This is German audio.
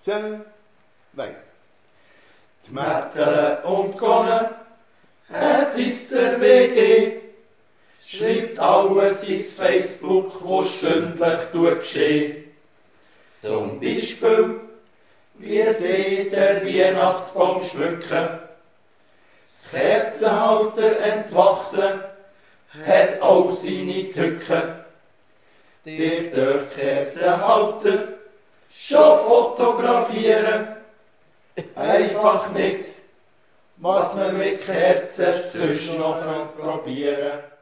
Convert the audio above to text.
2. Die Mädchen und Konnen, es ist der WG, schreibt alles ins Facebook, wo stündlich geschehen. Zum Beispiel, wie sie der Weihnachtsbaum schmücken, das Kerzenhalter entwachsen, hat auch seine Tücken. Der dürft Kerzenhalter schon fotografieren, einfach nicht, was man mit Kerzen sonst noch probieren kann.